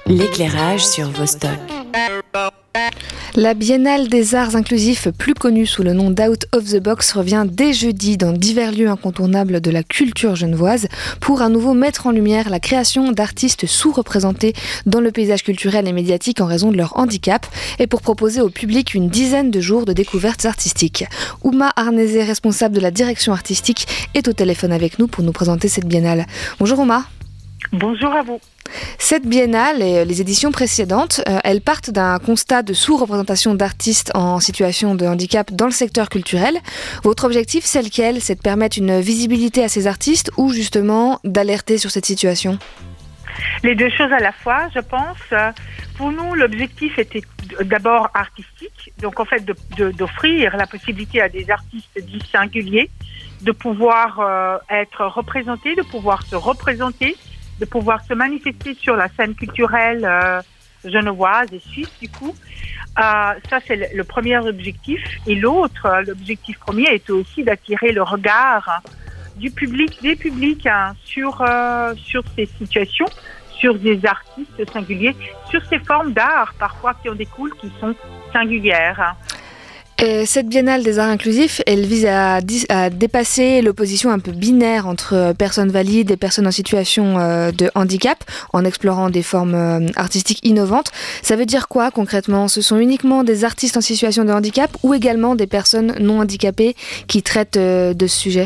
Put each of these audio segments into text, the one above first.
L'éclairage sur Vostok. La Biennale des Arts Inclusifs, plus connue sous le nom d'Out of the Box, revient dès jeudi dans divers lieux incontournables de la culture genevoise pour à nouveau mettre en lumière la création d'artistes sous-représentés dans le paysage culturel et médiatique en raison de leur handicap et pour proposer au public une dizaine de jours de découvertes artistiques. Ouma Arnézé, responsable de la direction artistique, est au téléphone avec nous pour nous présenter cette biennale. Bonjour Ouma. Bonjour à vous. Cette biennale et les éditions précédentes, elles partent d'un constat de sous-représentation d'artistes en situation de handicap dans le secteur culturel. Votre objectif, c'est lequel ? C'est de permettre une visibilité à ces artistes ou justement d'alerter sur cette situation ? Les deux choses à la fois, je pense. Pour nous, l'objectif était d'abord artistique, donc en fait d'offrir la possibilité à des artistes dits singuliers de pouvoir être représentés, de pouvoir se représenter, de pouvoir se manifester sur la scène culturelle genevoise et suisse du coup. Ça, c'est le premier objectif. Et l'autre, l'objectif premier, était aussi d'attirer le regard du public, des publics sur ces situations, sur des artistes singuliers, sur ces formes d'art parfois qui en découlent, qui sont singulières. Et cette biennale des arts inclusifs, elle vise à dépasser l'opposition un peu binaire entre personnes valides et personnes en situation de handicap, en explorant des formes artistiques innovantes. Ça veut dire quoi concrètement ? Ce sont uniquement des artistes en situation de handicap ou également des personnes non handicapées qui traitent de ce sujet ?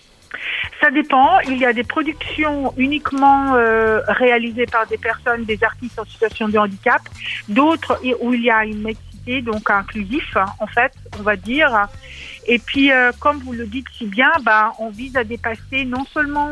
Ça dépend. Il y a des productions uniquement réalisées par des personnes, des artistes en situation de handicap, d'autres où il y a une mixité, donc inclusif, en fait, on va dire. Et puis, comme vous le dites si bien, on vise à dépasser non seulement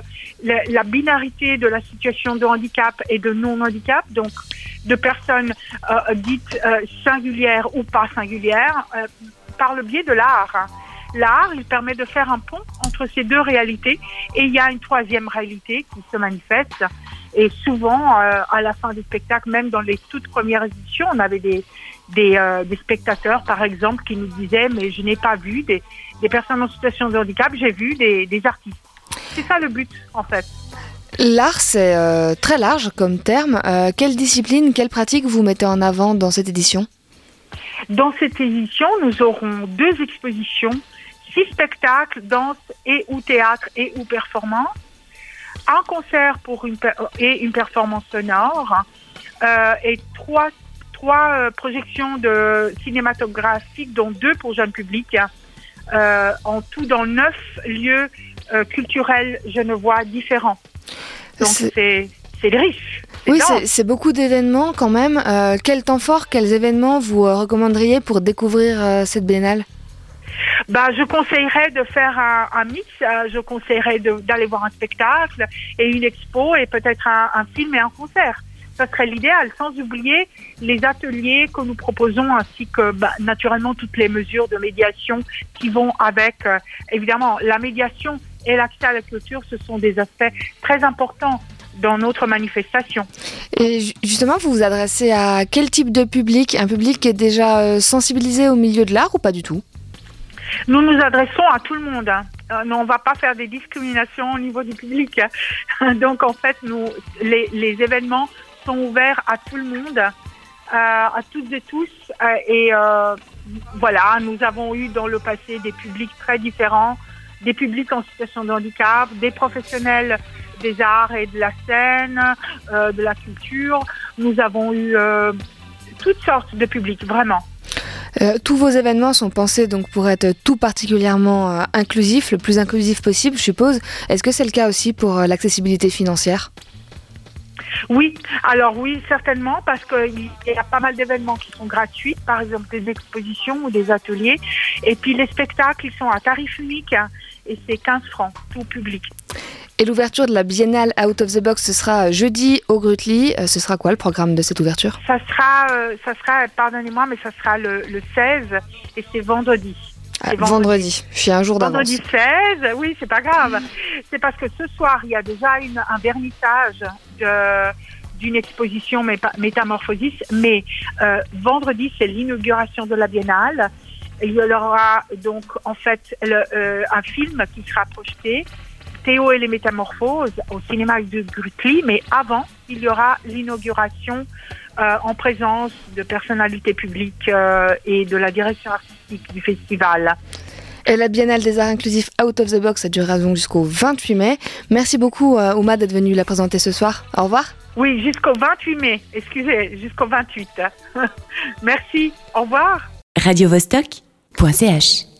la binarité de la situation de handicap et de non-handicap, donc de personnes dites singulières ou pas singulières, par le biais de l'art. L'art, il permet de faire un pont entre ces deux réalités et il y a une troisième réalité qui se manifeste. Et souvent, à la fin des spectacles, même dans les toutes premières éditions, on avait des spectateurs, par exemple, qui nous disaient « mais je n'ai pas vu des personnes en situation de handicap, j'ai vu des artistes ». C'est ça le but, en fait. L'art, c'est très large comme terme. Quelle discipline, quelle pratique vous mettez en avant dans cette édition ? Dans cette édition, nous aurons 2 expositions, 6 spectacles, danse et ou théâtre et ou performance, un concert et une performance sonore, et trois projections cinématographiques, dont 2 pour jeunes publics, en tout dans 9 lieux culturels genevois différents. Donc c'est riche. Oui, c'est beaucoup d'événements quand même. Quel temps fort, quels événements vous recommanderiez pour découvrir cette biennale ? Je conseillerais de faire un mix. Je conseillerais d'aller voir un spectacle et une expo et peut-être un film et un concert. Ça serait l'idéal, sans oublier les ateliers que nous proposons ainsi que naturellement toutes les mesures de médiation qui vont avec. Évidemment, la médiation et l'accès à la culture, ce sont des aspects très importants dans notre manifestation. Et justement, vous vous adressez à quel type de public ? Un public qui est déjà sensibilisé au milieu de l'art ou pas du tout ? Nous nous adressons à tout le monde. On ne va pas faire des discriminations au niveau du public. Donc en fait, les événements sont ouverts à tout le monde, à toutes et tous. Et voilà, nous avons eu dans le passé des publics très différents, des publics en situation de handicap, des professionnels des arts et de la scène, de la culture. Nous avons eu toutes sortes de publics, vraiment. Tous vos événements sont pensés donc pour être tout particulièrement inclusifs, le plus inclusif possible, je suppose. Est-ce que c'est le cas aussi pour l'accessibilité financière ? Oui, alors oui, certainement, parce qu'il y a pas mal d'événements qui sont gratuits, par exemple des expositions ou des ateliers. Et puis les spectacles, ils sont à tarif unique et c'est 15 francs, tout public. Et l'ouverture de la biennale Out of the Box, ce sera jeudi au Grutli. Ce sera quoi le programme de cette ouverture ? Ça sera, pardonnez-moi, mais ça sera le 16 et c'est vendredi. Vendredi, je suis un jour d'avance. Vendredi 16, oui, c'est pas grave. C'est parce que ce soir, il y a déjà un vernissage d'une exposition Métamorphosis, mais vendredi, c'est l'inauguration de la biennale. Il y aura donc en fait un film qui sera projeté Théo et les Métamorphoses au cinéma de Grutli, mais avant, il y aura l'inauguration en présence de personnalités publiques et de la direction artistique du festival. Et la Biennale des Arts Inclusifs Out of the Box, ça durera donc jusqu'au 28 mai. Merci beaucoup, Ouma, d'être venue la présenter ce soir. Au revoir. Oui, jusqu'au 28 mai, excusez, jusqu'au 28. Merci, au revoir. radiovostok.ch